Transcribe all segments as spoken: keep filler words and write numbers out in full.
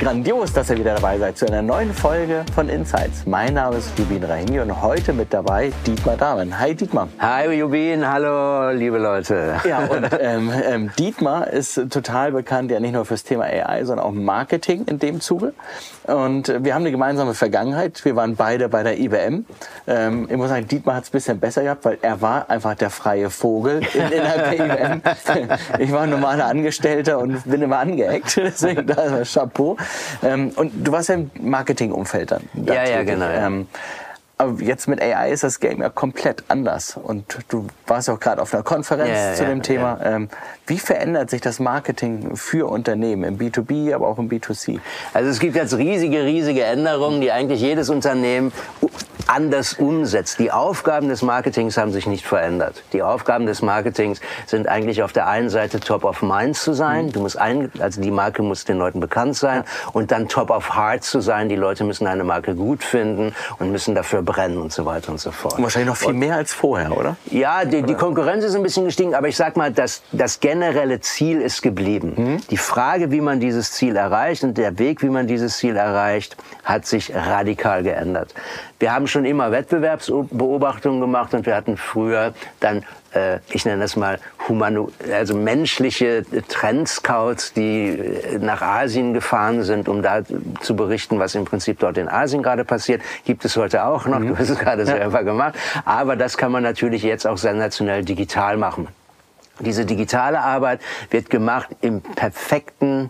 Grandios, dass ihr wieder dabei seid zu einer neuen Folge von Insights. Mein Name ist Jubin Rahimi und heute mit dabei Dietmar Dahmen. Hi Dietmar. Hi Jubin, hallo liebe Leute. Ja, und ähm, ähm, Dietmar ist total bekannt, ja nicht nur fürs Thema A I, sondern auch Marketing in dem Zuge. Und äh, wir haben eine gemeinsame Vergangenheit. Wir waren beide bei der I B M. Ähm, ich muss sagen, Dietmar hat es ein bisschen besser gehabt, weil er war einfach der freie Vogel in, innerhalb der I B M. Ich war ein normaler Angestellter und bin immer angeeckt. Deswegen da ist Chapeau. Ähm, und du warst ja im Marketingumfeld dann. Ja, ja, tätig. Genau. Ja. Ähm, aber jetzt mit A I ist das Game ja komplett anders. Und du warst auch gerade auf einer Konferenz ja, zu ja, dem Thema. Ja. Ähm, wie verändert sich das Marketing für Unternehmen im B zwei B, aber auch im B zwei C? Also es gibt jetzt riesige, riesige Änderungen, die eigentlich jedes Unternehmen anders umsetzt. Die Aufgaben des Marketings haben sich nicht verändert. Die Aufgaben des Marketings sind eigentlich auf der einen Seite top of mind zu sein. Du musst ein, also die Marke muss den Leuten bekannt sein. Und dann top of heart zu sein. Die Leute müssen eine Marke gut finden und müssen dafür brennen und so weiter und so fort. Und wahrscheinlich noch viel und, mehr als vorher, oder? Ja, die, die Konkurrenz ist ein bisschen gestiegen, aber ich sag mal, das, das generelle Ziel ist geblieben. Mhm. Die Frage, wie man dieses Ziel erreicht und der Weg, wie man dieses Ziel erreicht, hat sich radikal geändert. Wir haben schon immer Wettbewerbsbeobachtungen gemacht und wir hatten früher dann, äh, ich nenne das mal, humano also menschliche Trendscouts, die nach Asien gefahren sind, um da zu berichten, was im Prinzip dort in Asien gerade passiert. Gibt es heute auch noch, mhm. Du hast es gerade ja. selber gemacht. Aber das kann man natürlich jetzt auch sensationell digital machen. Diese digitale Arbeit wird gemacht im perfekten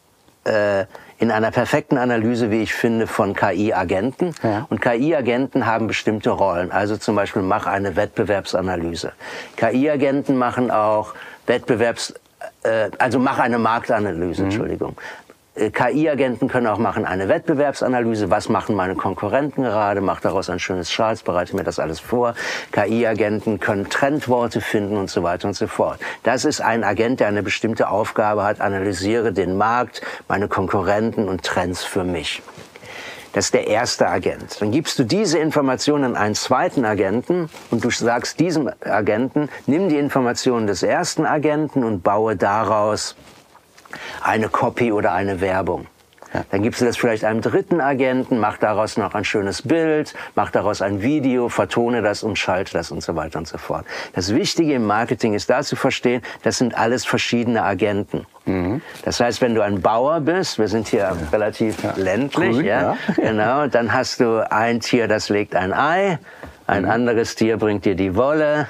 äh, in einer perfekten Analyse, wie ich finde, von K I-Agenten. Ja. Und K I-Agenten haben bestimmte Rollen. Also zum Beispiel, mach eine Wettbewerbsanalyse. K I-Agenten machen auch Wettbewerbs... Äh, also mach eine Marktanalyse, mhm. Entschuldigung. K I-Agenten können auch machen eine Wettbewerbsanalyse. Was machen meine Konkurrenten gerade? Mach daraus ein schönes Charts, bereite mir das alles vor. K I-Agenten können Trendworte finden und so weiter und so fort. Das ist ein Agent, der eine bestimmte Aufgabe hat. Analysiere den Markt, meine Konkurrenten und Trends für mich. Das ist der erste Agent. Dann gibst du diese Informationen an einen zweiten Agenten und du sagst diesem Agenten, nimm die Informationen des ersten Agenten und baue daraus eine Copy oder eine Werbung. Ja. Dann gibst du das vielleicht einem dritten Agenten, mach daraus noch ein schönes Bild, mach daraus ein Video, vertone das und schalte das und so weiter und so fort. Das Wichtige im Marketing ist da zu verstehen, das sind alles verschiedene Agenten. Mhm. Das heißt, wenn du ein Bauer bist, wir sind hier ja. relativ ja. ländlich, Grün, ja, ja. genau, dann hast du ein Tier, das legt ein Ei, ein mhm. anderes Tier bringt dir die Wolle,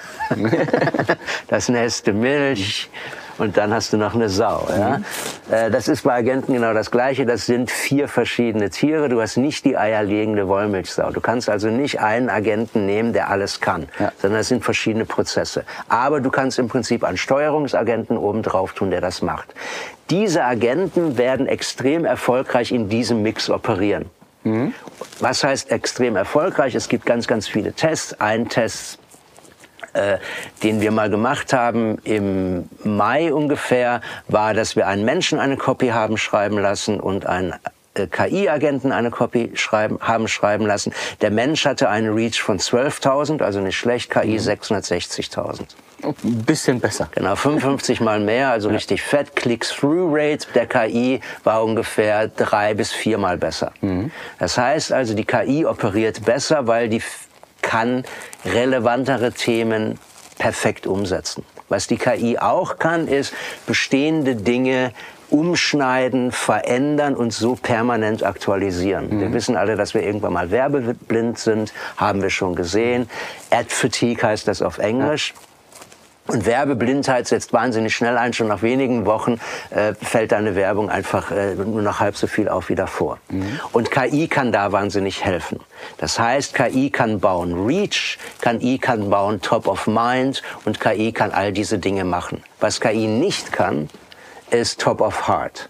das Neste Milch. Und dann hast du noch eine Sau. Ja? Mhm. Das ist bei Agenten genau das Gleiche. Das sind vier verschiedene Tiere. Du hast nicht die eierlegende Wollmilchsau. Du kannst also nicht einen Agenten nehmen, der alles kann, ja. sondern das sind verschiedene Prozesse. Aber du kannst im Prinzip einen Steuerungsagenten obendrauf tun, der das macht. Diese Agenten werden extrem erfolgreich in diesem Mix operieren. Mhm. Was heißt extrem erfolgreich? Es gibt ganz, ganz viele Tests. Ein Test, Äh, den wir mal gemacht haben im Mai ungefähr, war, dass wir einen Menschen eine Copy haben schreiben lassen und einen äh, K I-Agenten eine Copy schreiben, haben schreiben lassen. Der Mensch hatte einen Reach von zwölftausend, also nicht schlecht, K I sechshundertsechzigtausend. Ein bisschen besser. Genau, fünfundfünfzig Mal mehr, also ja. richtig fett. Click-Through-Rate der K I war ungefähr drei bis viermal besser. Mhm. Das heißt also, die K I operiert besser, weil die kann relevantere Themen perfekt umsetzen. Was die K I auch kann, ist bestehende Dinge umschneiden, verändern und so permanent aktualisieren. Mhm. Wir wissen alle, dass wir irgendwann mal werbeblind sind, haben wir schon gesehen. Ad fatigue heißt das auf Englisch. Ja. Und Werbeblindheit setzt wahnsinnig schnell ein. Schon nach wenigen Wochen äh, fällt deine Werbung einfach äh, nur noch halb so viel auf wie davor. Mhm. Und K I kann da wahnsinnig helfen. Das heißt, K I kann bauen Reach, K I kann bauen Top of Mind und K I kann all diese Dinge machen. Was K I nicht kann, ist Top of Heart.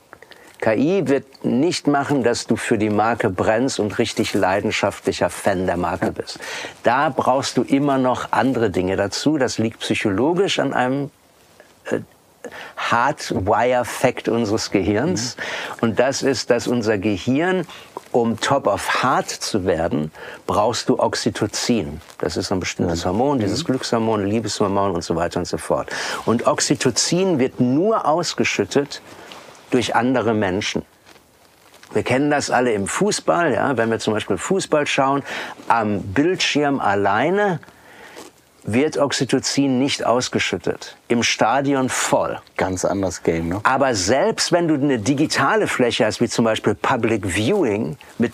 K I wird nicht machen, dass du für die Marke brennst und richtig leidenschaftlicher Fan der Marke bist. Da brauchst du immer noch andere Dinge dazu. Das liegt psychologisch an einem äh, Hardwire-Fact unseres Gehirns. Mhm. Und das ist, dass unser Gehirn, um top of heart zu werden, brauchst du Oxytocin. Das ist ein bestimmtes Hormon, dieses Glückshormon, Liebeshormon und so weiter und so fort. Und Oxytocin wird nur ausgeschüttet durch andere Menschen. Wir kennen das alle im Fußball, ja, wenn wir zum Beispiel Fußball schauen, am Bildschirm alleine wird Oxytocin nicht ausgeschüttet. Im Stadion voll. Ganz anderes Game, ne? Aber selbst wenn du eine digitale Fläche hast, wie zum Beispiel Public Viewing mit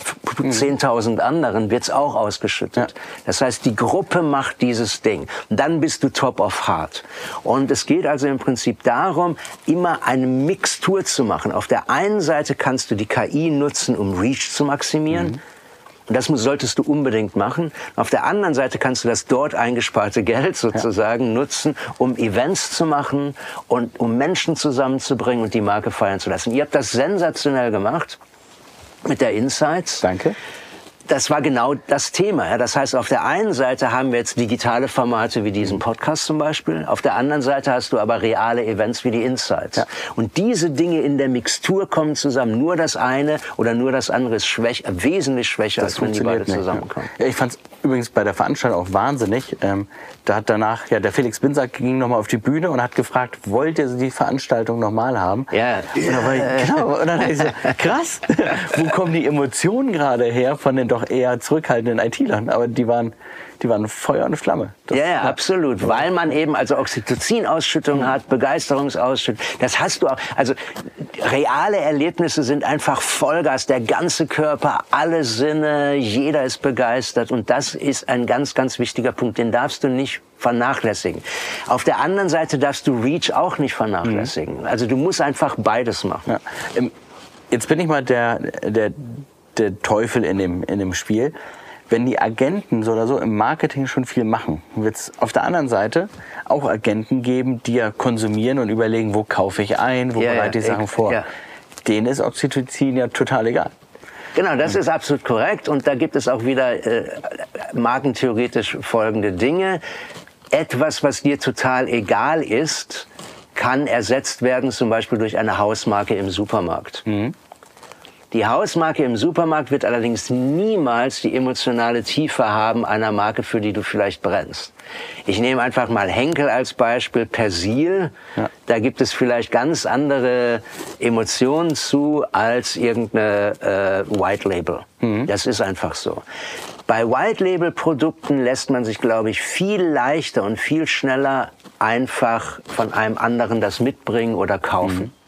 zehntausend anderen, wird's auch ausgeschüttet. Ja. Das heißt, die Gruppe macht dieses Ding. Und dann bist du top of heart. Und es geht also im Prinzip darum, immer eine Mixtur zu machen. Auf der einen Seite kannst du die K I nutzen, um Reach zu maximieren. Mhm. Und das solltest du unbedingt machen. Auf der anderen Seite kannst du das dort eingesparte Geld sozusagen ja. nutzen, um Events zu machen und um Menschen zusammenzubringen und die Marke feiern zu lassen. Ihr habt das sensationell gemacht. Mit der Insights. Danke. Das war genau das Thema. Ja. Das heißt, auf der einen Seite haben wir jetzt digitale Formate wie diesen Podcast zum Beispiel. Auf der anderen Seite hast du aber reale Events wie die Insights. Ja. Und diese Dinge in der Mixtur kommen zusammen. Nur das eine oder nur das andere ist schwäch, wesentlich schwächer, das als wenn die beide nicht, zusammenkommen. Ja. Ja, ich fand es übrigens bei der Veranstaltung auch wahnsinnig. Ähm, da hat danach, ja, der Felix Binsack ging nochmal auf die Bühne und hat gefragt, wollt ihr die Veranstaltung nochmal haben? Ja. Und dann, war ich, genau, und dann habe ich so, krass, wo kommen die Emotionen gerade her von den doch eher zurückhaltenden I T-Lern? Aber die waren, die waren Feuer und Flamme. Das, ja, ja, absolut. Ja. Weil man eben also Oxytocin-Ausschüttung hat, Begeisterungsausschüttung. Das hast du auch. Also reale Erlebnisse sind einfach Vollgas. Der ganze Körper, alle Sinne, jeder ist begeistert. Und das ist ein ganz, ganz wichtiger Punkt. Den darfst du nicht vernachlässigen. Auf der anderen Seite darfst du Reach auch nicht vernachlässigen. Mhm. Also du musst einfach beides machen. Ja. Jetzt bin ich mal der, der, der Teufel in dem, in dem Spiel. Wenn die Agenten so oder so im Marketing schon viel machen, wird es auf der anderen Seite auch Agenten geben, die ja konsumieren und überlegen, wo kaufe ich ein, wo ja, bereite ich ja, Sachen vor. Ja. Denen ist Oxytocin ja total egal. Genau, das ist absolut korrekt. Und da gibt es auch wieder äh, markentheoretisch folgende Dinge. Etwas, was dir total egal ist, kann ersetzt werden, zum Beispiel durch eine Hausmarke im Supermarkt. Mhm. Die Hausmarke im Supermarkt wird allerdings niemals die emotionale Tiefe haben einer Marke, für die du vielleicht brennst. Ich nehme einfach mal Henkel als Beispiel, Persil. Ja. Da gibt es vielleicht ganz andere Emotionen zu als irgendeine äh, White Label. Mhm. Das ist einfach so. Bei White Label Produkten lässt man sich, glaube ich, viel leichter und viel schneller einfach von einem anderen das mitbringen oder kaufen. Mhm.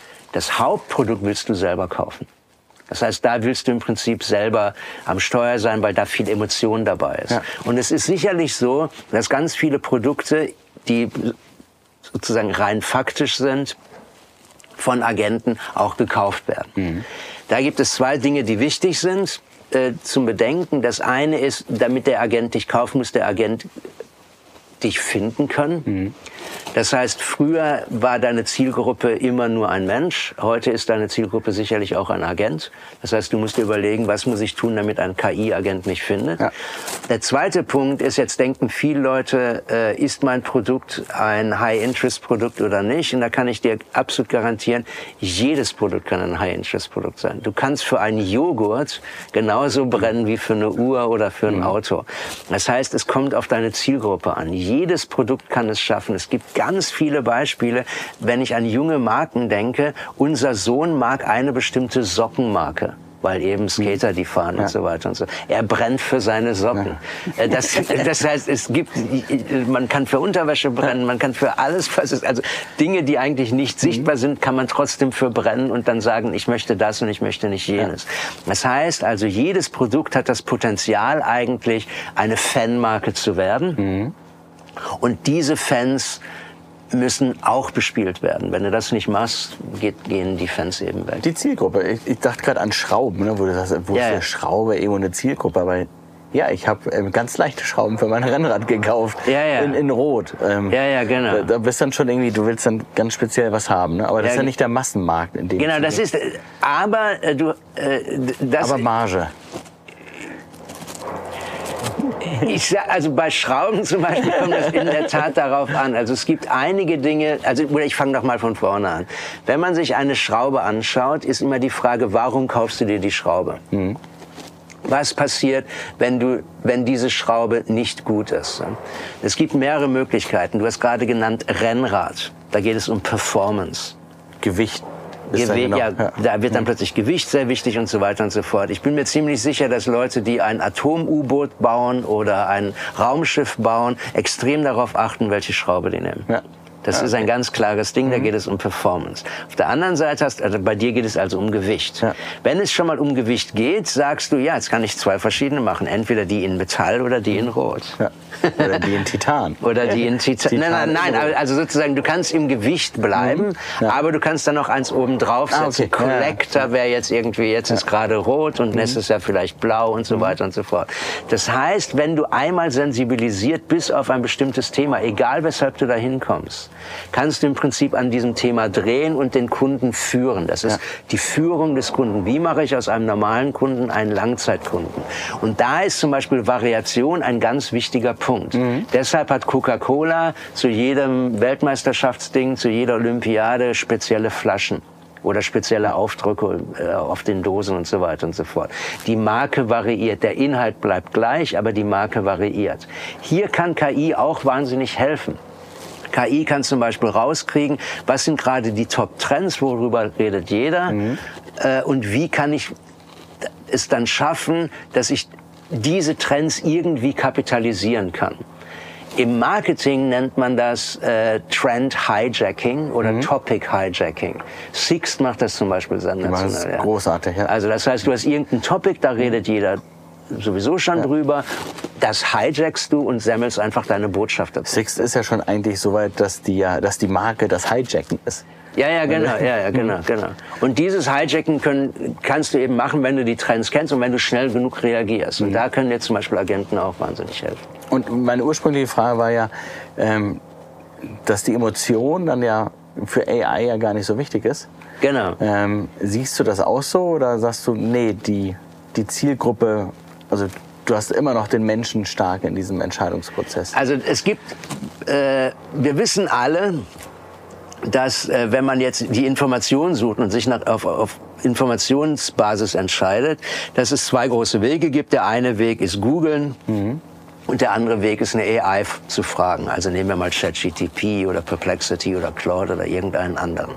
Das Hauptprodukt willst du selber kaufen. Das heißt, da willst du im Prinzip selber am Steuer sein, weil da viel Emotion dabei ist. Ja. Und es ist sicherlich so, dass ganz viele Produkte, die sozusagen rein faktisch sind, von Agenten auch gekauft werden. Mhm. Da gibt es zwei Dinge, die wichtig sind äh, zum Bedenken. Das eine ist, damit der Agent dich kauft, muss der Agent dich finden können. Mhm. Das heißt, früher war deine Zielgruppe immer nur ein Mensch. Heute ist deine Zielgruppe sicherlich auch ein Agent. Das heißt, du musst dir überlegen, was muss ich tun, damit ein K I-Agent mich findet. Ja. Der zweite Punkt ist, jetzt denken viele Leute, äh, ist mein Produkt ein High-Interest-Produkt oder nicht? Und da kann ich dir absolut garantieren, jedes Produkt kann ein High-Interest-Produkt sein. Du kannst für einen Joghurt genauso brennen wie für eine Uhr oder für ein mhm. Auto. Das heißt, es kommt auf deine Zielgruppe an. Jedes Produkt kann es schaffen. Es gibt ganz viele Beispiele, wenn ich an junge Marken denke. Unser Sohn mag eine bestimmte Sockenmarke, weil eben Skater die fahren ja. und so weiter und so. Er brennt für seine Socken. Ja. Das, das heißt, es gibt, man kann für Unterwäsche brennen, man kann für alles, was ist, also Dinge, die eigentlich nicht sichtbar sind, kann man trotzdem für brennen und dann sagen, ich möchte das und ich möchte nicht jenes. Ja. Das heißt also, jedes Produkt hat das Potenzial eigentlich, eine Fanmarke zu werden. Mhm. Und diese Fans müssen auch bespielt werden. Wenn du das nicht machst, geht, gehen die Fans eben weg. Die Zielgruppe. Ich, ich dachte gerade an Schrauben, ne, wo du sagst, wo ja, ist eine Schraube irgendwo eine Zielgruppe? Aber ja, ich habe ähm, ganz leichte Schrauben für mein Rennrad gekauft. Ja, ja. In, in Rot. Ähm, ja, ja, genau. Da, da bist dann schon irgendwie, du willst dann ganz speziell was haben. Ne? Aber das ja, ist ja nicht der Massenmarkt. In dem genau, das ist, aber äh, du, äh, das... Aber Marge. Ich sag, also bei Schrauben zum Beispiel kommt das in der Tat darauf an. Also es gibt einige Dinge, also oder ich fange doch mal von vorne an. Wenn man sich eine Schraube anschaut, ist immer die Frage, warum kaufst du dir die Schraube? Mhm. Was passiert, wenn du, wenn diese Schraube nicht gut ist? Es gibt mehrere Möglichkeiten. Du hast gerade genannt Rennrad. Da geht es um Performance. Gewicht. ist Gewicht, genau, ja, ja. da wird dann plötzlich Gewicht sehr wichtig und so weiter und so fort. Ich bin mir ziemlich sicher, dass Leute, die ein Atom-U-Boot bauen oder ein Raumschiff bauen, extrem darauf achten, welche Schraube die nehmen. Ja. Das ja, ist ein okay. ganz klares Ding, da geht es um Performance. Auf der anderen Seite, hast, also bei dir geht es also um Gewicht. Ja. Wenn es schon mal um Gewicht geht, sagst du, ja, jetzt kann ich zwei verschiedene machen. Entweder die in Metall oder die in Rot. Ja. Oder die in Titan. Oder die in Titan. Titan nein, nein, nein, also sozusagen, du kannst im Gewicht bleiben, mhm. ja. aber du kannst dann noch eins oben drauf setzen. Ah, okay. Collector ja. wäre jetzt irgendwie, jetzt ja. ist gerade rot und mhm. nächstes Jahr vielleicht blau und so mhm. weiter und so fort. Das heißt, wenn du einmal sensibilisiert bist auf ein bestimmtes Thema, egal weshalb du da hinkommst, kannst du im Prinzip an diesem Thema drehen und den Kunden führen. Das ist ja. die Führung des Kunden. Wie mache ich aus einem normalen Kunden einen Langzeitkunden? Und da ist zum Beispiel Variation ein ganz wichtiger Punkt. Mhm. Deshalb hat Coca-Cola zu jedem Weltmeisterschaftsding, zu jeder Olympiade spezielle Flaschen oder spezielle Aufdrücke äh, auf den Dosen und so weiter und so fort. Die Marke variiert, der Inhalt bleibt gleich, aber die Marke variiert. Hier kann K I auch wahnsinnig helfen. K I kann zum Beispiel rauskriegen, was sind gerade die Top-Trends, worüber redet jeder, mhm. äh, und wie kann ich es dann schaffen, dass ich diese Trends irgendwie kapitalisieren kann. Im Marketing nennt man das äh, Trend Hijacking oder mhm. Topic Hijacking. Sixt macht das zum Beispiel sensationell. Das ist ja. großartig, ja. Also das heißt, du hast irgendein Topic, da redet jeder sowieso schon ja. drüber. Das hijackst du und sammelst einfach deine Botschaft dazu. Sixt ist ja schon eigentlich so weit, dass die, dass die Marke das Hijacken ist. Ja, ja, genau, ja, ja, genau, genau. Und dieses Hijacken können, kannst du eben machen, wenn du die Trends kennst und wenn du schnell genug reagierst. Und mhm. da können dir zum Beispiel Agenten auch wahnsinnig helfen. Und meine ursprüngliche Frage war ja, ähm, dass die Emotion dann ja für A I ja gar nicht so wichtig ist. Genau. Ähm, siehst du das auch so oder sagst du, nee, die, die Zielgruppe, also du hast immer noch den Menschen stark in diesem Entscheidungsprozess? Also es gibt, äh, wir wissen alle, dass äh, wenn man jetzt die Information sucht und sich nach, auf, auf Informationsbasis entscheidet, dass es zwei große Wege gibt. Der eine Weg ist googeln mhm. und der andere Weg ist eine A I zu fragen. Also nehmen wir mal ChatGPT oder Perplexity oder Claude oder irgendeinen anderen.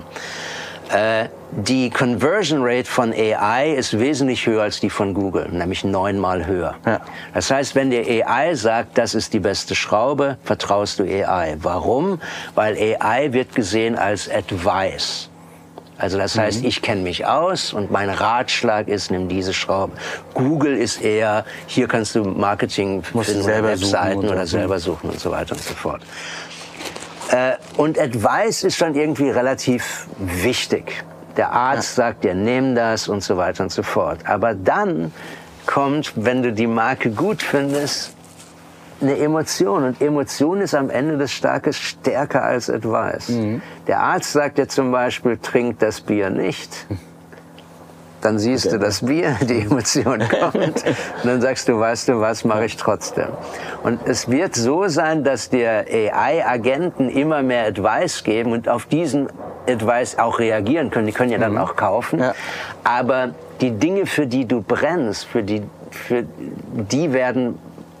Äh, die Conversion Rate von A I ist wesentlich höher als die von Google, nämlich neunmal höher. Ja. Das heißt, wenn dir A I sagt, das ist die beste Schraube, vertraust du A I. Warum? Weil A I wird gesehen als Advice. Also das heißt, mhm. ich kenne mich aus und mein Ratschlag ist, nimm diese Schraube. Google ist eher, hier kannst du Marketing finden oder Webseiten oder selber suchen und so weiter und so fort. Äh, und Advice ist schon irgendwie relativ wichtig. Der Arzt ja. sagt dir, nimm das und so weiter und so fort. Aber dann kommt, wenn du die Marke gut findest, eine Emotion. Und Emotion ist am Ende des Tages stärker als Advice. Mhm. Der Arzt sagt dir zum Beispiel, trink das Bier nicht. Dann siehst okay. du das Bier, die Emotion kommt. Und dann sagst du, weißt du was, mache ich trotzdem. Und es wird so sein, dass dir A I-Agenten immer mehr Advice geben und auf diesen Advice auch reagieren können. Die können ja dann mhm. auch kaufen. Ja. Aber die Dinge, für die du brennst, für die, für die werden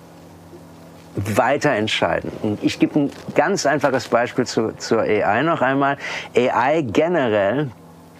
weiter entscheiden. Und ich gebe ein ganz einfaches Beispiel zu, zur A I noch einmal. A I generell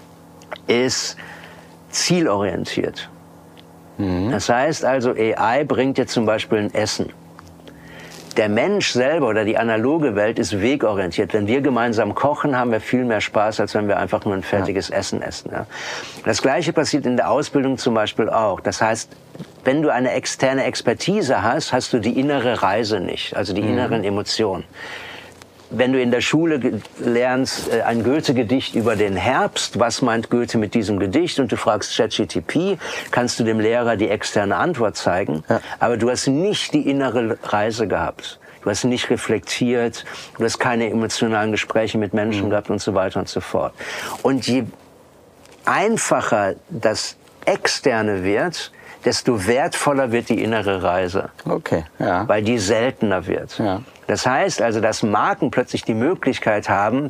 ist zielorientiert. Mhm. Das heißt also, A I bringt dir zum Beispiel ein Essen. Der Mensch selber oder die analoge Welt ist wegorientiert. Wenn wir gemeinsam kochen, haben wir viel mehr Spaß, als wenn wir einfach nur ein fertiges ja. Essen essen. Ja. Das Gleiche passiert in der Ausbildung zum Beispiel auch. Das heißt, wenn du eine externe Expertise hast, hast du die innere Reise nicht, also die mhm. inneren Emotionen. Wenn du in der Schule lernst ein Goethe-Gedicht über den Herbst, was meint Goethe mit diesem Gedicht, und du fragst ChatGPT, kannst du dem Lehrer die externe Antwort zeigen, ja. aber du hast nicht die innere Reise gehabt. Du hast nicht reflektiert, du hast keine emotionalen Gespräche mit Menschen mhm. gehabt und so weiter und so fort. Und je einfacher das Externe wird, desto wertvoller wird die innere Reise. Okay, ja. Weil die seltener wird. Ja. Das heißt also, dass Marken plötzlich die Möglichkeit haben,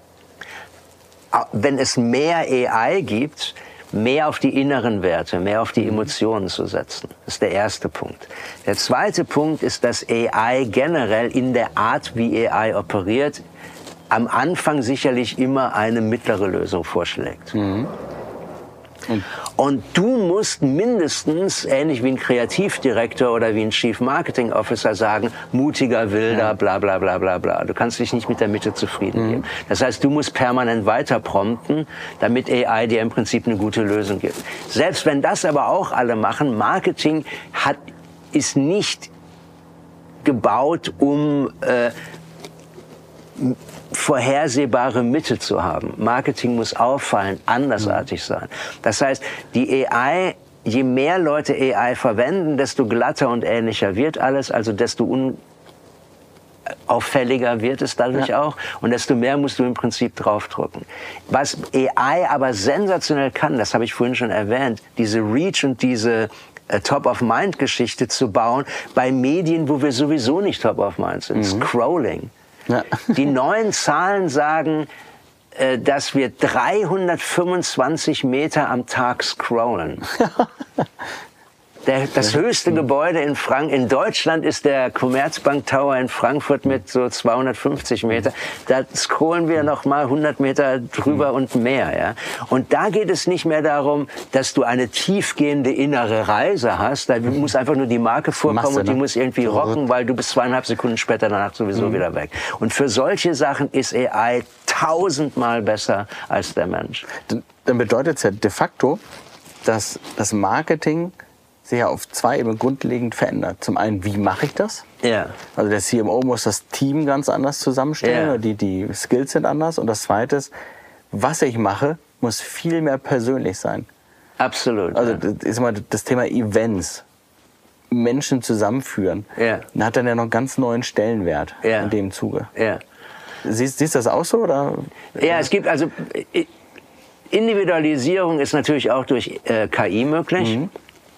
wenn es mehr A I gibt, mehr auf die inneren Werte, mehr auf die Emotionen zu setzen. Das ist der erste Punkt. Der zweite Punkt ist, dass A I generell in der Art, wie A I operiert, am Anfang sicherlich immer eine mittlere Lösung vorschlägt. Mhm. Und du musst mindestens, ähnlich wie ein Kreativdirektor oder wie ein Chief Marketing Officer sagen, mutiger, wilder, ja. bla bla bla bla bla. Du kannst dich nicht mit der Mitte zufrieden geben. Mhm. Das heißt, du musst permanent weiter prompten, damit A I dir im Prinzip eine gute Lösung gibt. Selbst wenn das aber auch alle machen, Marketing hat, ist nicht gebaut, um äh, vorhersehbare Mitte zu haben. Marketing muss auffallen, andersartig sein. Das heißt, die A I, je mehr Leute A I verwenden, desto glatter und ähnlicher wird alles, also desto unauffälliger wird es dadurch ja. auch und desto mehr musst du im Prinzip draufdrücken. Was A I aber sensationell kann, das habe ich vorhin schon erwähnt, diese Reach und diese Top-of-Mind-Geschichte zu bauen bei Medien, wo wir sowieso nicht Top-of-Mind sind. Mhm. Scrolling. Ja. Die neuen Zahlen sagen, äh, dass wir dreihundertfünfundzwanzig Meter am Tag scrollen. Der, das höchste Gebäude in, Frank in Deutschland ist der Commerzbank Tower in Frankfurt mit so zweihundertfünfzig Meter. Da scrollen wir noch mal hundert Meter drüber und mehr. Ja? Und da geht es nicht mehr darum, dass du eine tiefgehende innere Reise hast. Da muss einfach nur die Marke vorkommen Masse, ne? Und die muss irgendwie rocken, weil du bist zweieinhalb Sekunden später danach sowieso mhm. wieder weg. Und für solche Sachen ist A I tausendmal besser als der Mensch. Dann bedeutet es ja de facto, dass das Marketing sich ja auf zwei Ebenen grundlegend verändert. Zum einen, wie mache ich das? Ja. Also der C M O muss das Team ganz anders zusammenstellen, ja. die, die Skills sind anders. Und das Zweite ist, was ich mache, muss viel mehr persönlich sein. Absolut. Also ja. das ist mal das Thema Events, Menschen zusammenführen, ja. dann hat dann ja noch einen ganz neuen Stellenwert ja. in dem Zuge. Ja. Siehst, siehst du das auch so? Oder? Ja, es gibt also Individualisierung ist natürlich auch durch äh, K I möglich. Mhm.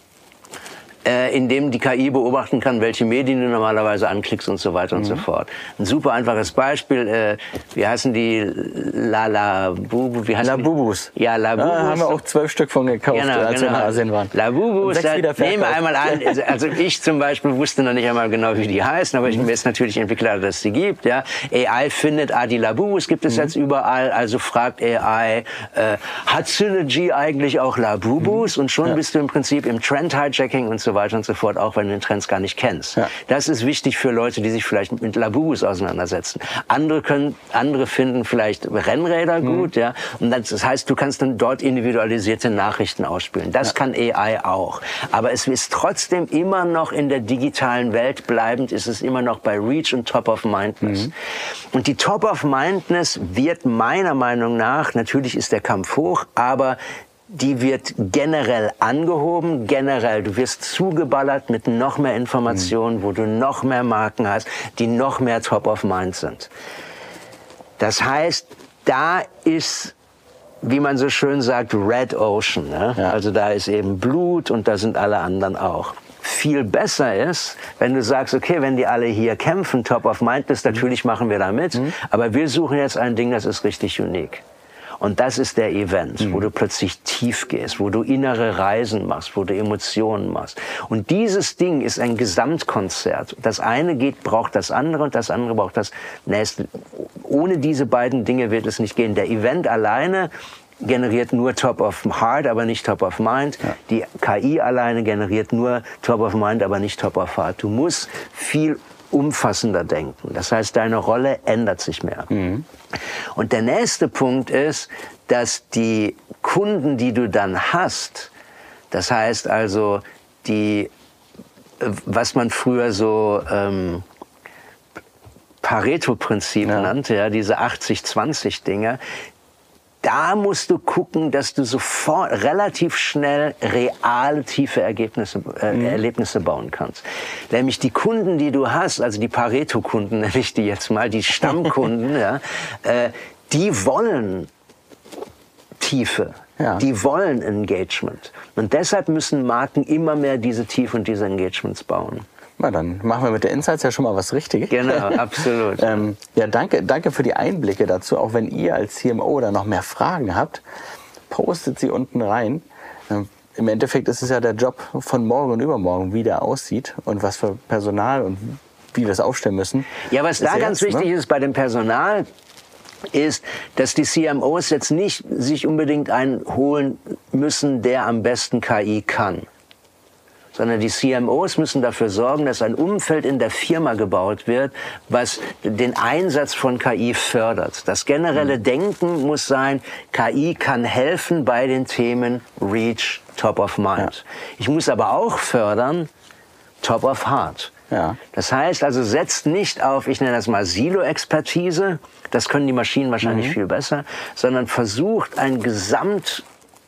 Äh, indem die K I beobachten kann, welche Medien du normalerweise anklickst und so weiter mhm. und so fort. Ein super einfaches Beispiel, äh, wie heißen die? Labubu, wie heißen Labubus. Die? Ja, Labubus. Da haben wir auch zwölf Stück von gekauft, genau, als genau. wir in Asien waren. Labubus, da nehmen wir einmal an, also ich zum Beispiel wusste noch nicht einmal genau, wie die heißen, aber ich bin jetzt natürlich entwickelt, dass es die gibt. Ja. A I findet, ah, die Labubus gibt es mhm. jetzt überall, also fragt A I, äh, hat Synergy eigentlich auch Labubus? Mhm. Und schon ja. bist du im Prinzip im Trend-Hijacking und so weiter und so fort, auch wenn du den Trends gar nicht kennst. Ja. Das ist wichtig für Leute, die sich vielleicht mit Labubus auseinandersetzen. Andere können, andere finden vielleicht Rennräder mhm. gut, ja. Und das heißt, du kannst dann dort individualisierte Nachrichten ausspielen. Das ja. kann A I auch. Aber es ist trotzdem immer noch in der digitalen Welt bleibend, ist es immer noch bei Reach und Top-of-Mindness. Mhm. Und die Top-of-Mindness wird meiner Meinung nach, natürlich ist der Kampf hoch, aber die wird generell angehoben, generell. Du wirst zugeballert mit noch mehr Informationen, mhm. wo du noch mehr Marken hast, die noch mehr top of mind sind. Das heißt, da ist, wie man so schön sagt, Red Ocean. Ne? Ja. Also da ist eben Blut und da sind alle anderen auch. Viel besser ist, wenn du sagst, okay, wenn die alle hier kämpfen, top of mind ist, natürlich machen wir da mit, mhm. aber wir suchen jetzt ein Ding, das ist richtig unique. Und das ist der Event, mhm. wo du plötzlich tief gehst, wo du innere Reisen machst, wo du Emotionen machst. Und dieses Ding ist ein Gesamtkonzert. Das eine geht, braucht das andere und das andere braucht das nächste. Ohne diese beiden Dinge wird es nicht gehen. Der Event alleine generiert nur Top of Heart, aber nicht Top of Mind. Ja. Die K I alleine generiert nur Top of Mind, aber nicht Top of Heart. Du musst viel umfassender denken. Das heißt, deine Rolle ändert sich mehr. Mhm. Und der nächste Punkt ist, dass die Kunden, die du dann hast, das heißt also, die, was man früher so ähm, Pareto-Prinzip ja. nannte, ja, diese achtzig zwanzig Dinge, da musst du gucken, dass du sofort relativ schnell reale, tiefe Ergebnisse, äh, mhm. Erlebnisse bauen kannst. Nämlich die Kunden, die du hast, also die Pareto-Kunden, nenne ich die jetzt mal, die Stammkunden, ja, äh, die wollen Tiefe. Ja. Die wollen Engagement. Und deshalb müssen Marken immer mehr diese Tiefe und diese Engagements bauen. Na, dann machen wir mit der Insights ja schon mal was Richtiges. Genau, absolut. ähm, ja, danke, danke für die Einblicke dazu. Auch wenn ihr als C M O da noch mehr Fragen habt, postet sie unten rein. Ähm, Im Endeffekt ist es ja der Job von morgen und übermorgen, wie der aussieht und was für Personal und wie wir es aufstellen müssen. Ja, was da ganz jetzt, wichtig ne? ist bei dem Personal, ist, dass die C M Os jetzt nicht sich unbedingt einen holen müssen, der am besten K I kann. Sondern die C M Os müssen dafür sorgen, dass ein Umfeld in der Firma gebaut wird, was den Einsatz von K I fördert. Das generelle Denken muss sein, K I kann helfen bei den Themen Reach, Top of Mind. Ja. Ich muss aber auch fördern, Top of Heart. Ja. Das heißt also, setzt nicht auf, ich nenne das mal Silo-Expertise, das können die Maschinen wahrscheinlich mhm. viel besser, sondern versucht ein Gesamt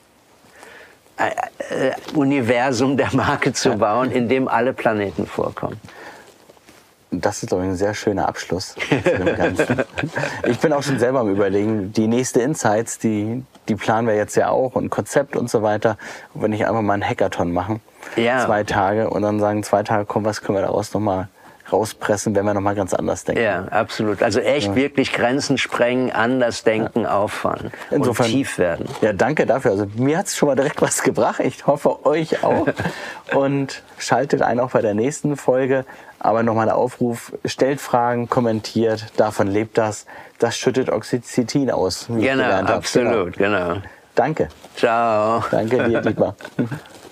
Äh, Universum der Marke zu bauen, in dem alle Planeten vorkommen. Das ist, glaube ich, ein sehr schöner Abschluss zu dem Ganzen. Ich bin auch schon selber am Überlegen, die nächste Insights, die, die planen wir jetzt ja auch und Konzept und so weiter. Und wenn ich einfach mal einen Hackathon machen, ja. zwei Tage und dann sagen, zwei Tage, komm, was können wir daraus nochmal rauspressen, wenn wir nochmal ganz anders denken. Ja, absolut. Also echt ja. wirklich Grenzen sprengen, anders denken, ja. auffahren Insofern, und tief werden. Ja, danke dafür. Also mir hat es schon mal direkt was gebracht. Ich hoffe, euch auch. Und schaltet ein auch bei der nächsten Folge. Aber nochmal der Aufruf, stellt Fragen, kommentiert. Davon lebt das. Das schüttet Oxytocin aus. Genau, absolut, genau. Danke. Ciao. Danke dir, Dietmar.